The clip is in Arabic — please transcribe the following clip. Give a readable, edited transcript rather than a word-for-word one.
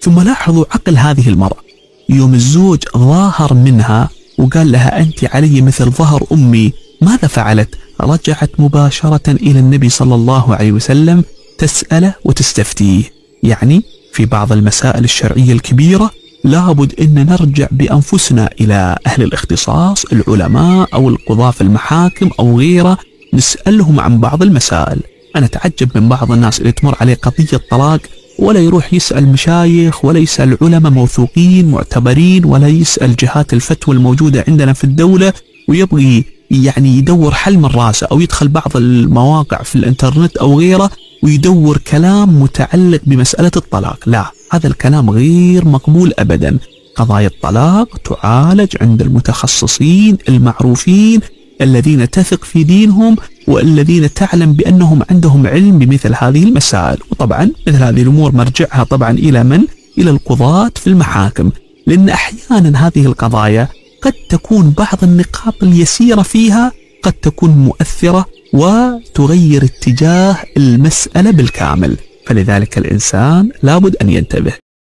ثم لاحظوا عقل هذه المرأة، يوم الزوج ظاهر منها وقال لها أنت علي مثل ظهر أمي، ماذا فعلت؟ رجعت مباشرة إلى النبي صلى الله عليه وسلم تسأله وتستفتيه. يعني في بعض المسائل الشرعية الكبيرة لابد أن نرجع بأنفسنا إلى أهل الاختصاص، العلماء أو القضاة في المحاكم أو غيره، نسألهم عن بعض المسائل. أنا أتعجب من بعض الناس اللي تمر عليه قضية طلاق ولا يروح يسأل مشايخ ولا يسأل علماء موثوقين معتبرين ولا يسأل جهات الفتوى الموجودة عندنا في الدولة، ويبغي يعني يدور حل من راسه أو يدخل بعض المواقع في الإنترنت أو غيره ويدور كلام متعلق بمسألة الطلاق. لا، هذا الكلام غير مقبول أبدا. قضايا الطلاق تعالج عند المتخصصين المعروفين الذين تثق في دينهم والذين تعلم بأنهم عندهم علم بمثل هذه المسائل. وطبعا مثل هذه الأمور مرجعها طبعا إلى من؟ إلى القضاة في المحاكم، لأن أحيانا هذه القضايا قد تكون بعض النقاط اليسيرة فيها قد تكون مؤثرة وتغير اتجاه المسألة بالكامل، فلذلك الإنسان لابد أن ينتبه.